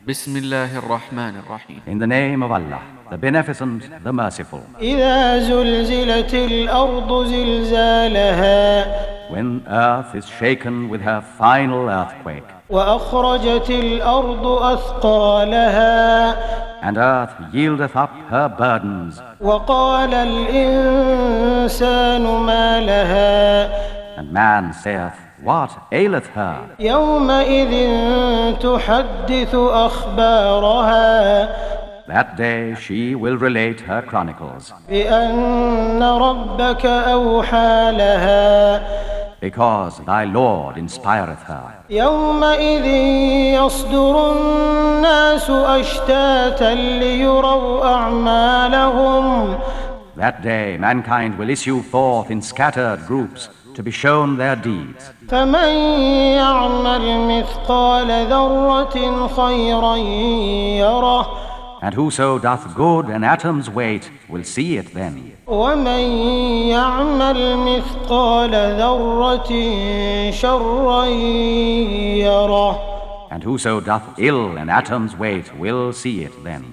Bismillahir Rahmanir Rahim. In the name of Allah, the Beneficent, the Merciful. إذا زلزلت الأرض زلزالها When earth is shaken with her final earthquake, وأخرجت الأرض أثقالها and earth yieldeth up her burdens, وقال الإنسان ما لها and man saith, What aileth her? يومئذ تحدث أخبارها That day she will relate her chronicles, بأن ربك أوحى لها because thy Lord inspireth her. يومئذ يصدر الناس أشتاتا ليروا أعمالهم That day mankind will issue forth in scattered groups to be shown their deeds. فمن يعمل مثقال ذرة خيرا يره And whoso doth good an atom's weight will see it then. ومن يعمل مثقال ذرة شرا يره And whoso doth ill an atom's weight will see it then.